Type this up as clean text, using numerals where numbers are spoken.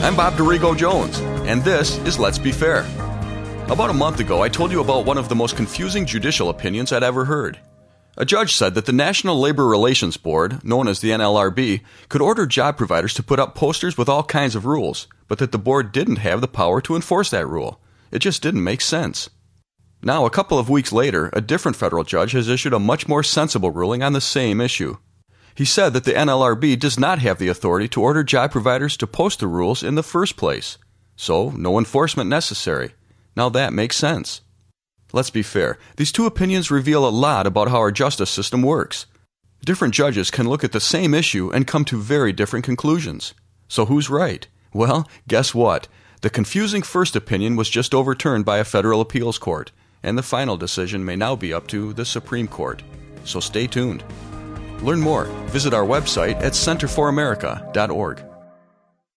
I'm Bob Dorigo Jones, and this is Let's Be Fair. About a month ago, I told you about one of the most confusing judicial opinions I'd ever heard. A judge said that the National Labor Relations Board, known as the NLRB, could order job providers to put up posters with all kinds of rules, but that the board didn't have the power to enforce that rule. It just didn't make sense. Now, a couple of weeks later, a different federal judge has issued a much more sensible ruling on the same issue. He said that the NLRB does not have the authority to order job providers to post the rules in the first place. So, no enforcement necessary. Now that makes sense. Let's be fair. These two opinions reveal a lot about how our justice system works. Different judges can look at the same issue and come to very different conclusions. So who's right? Well, guess what? The confusing first opinion was just overturned by a federal appeals court, and the final decision may now be up to the Supreme Court. So stay tuned. Learn more. Visit our website at centerforamerica.org.